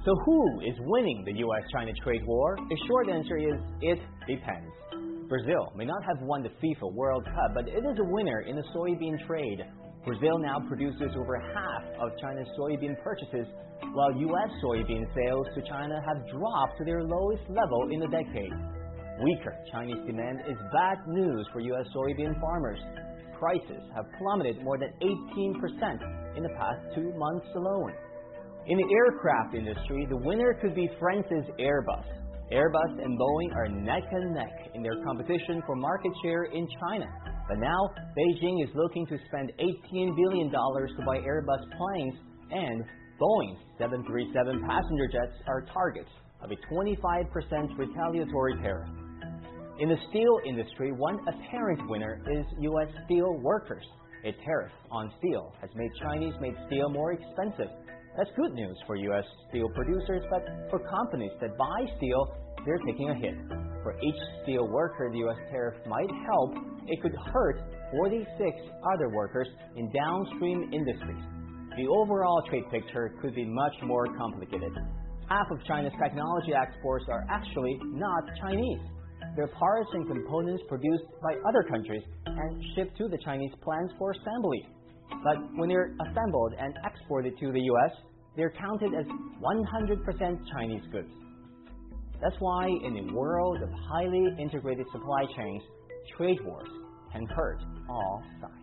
So who is winning the U.S.-China trade war? The short answer is it depends. Brazil may not have won the FIFA World Cup, but it is a winner in the soybean trade. Brazil now produces over half of China's soybean purchases, while U.S. soybean sales to China have dropped to their lowest level in a decade. Weaker Chinese demand is bad news for U.S. soybean farmers. Prices have plummeted more than 18% in the past 2 months alone. In the aircraft industry, the winner could be France's Airbus. Airbus and Boeing are neck and neck in their competition for market share in China. But now, Beijing is looking to spend $18 billion to buy Airbus planes, and Boeing's 737 passenger jets are targets of a 25% retaliatory tariff. In the steel industry, one apparent winner is U.S. steel workers. A tariff on steel has made Chinese-made steel more expensive. That's good news for U.S. steel producers, but for companies that buy steel, they're taking a hit. For each steel worker the U.S. tariff might help, it could hurt 46 other workers in downstream industries. The overall trade picture could be much more complicated. Half of China's technology exports are actually not Chinese. They're parts and components produced by other countries and shipped to the Chinese plants for assembly. But when they're assembled and exported to the U.S., they're counted as 100% Chinese goods. That's why in a world of highly integrated supply chains, trade wars can hurt all sides.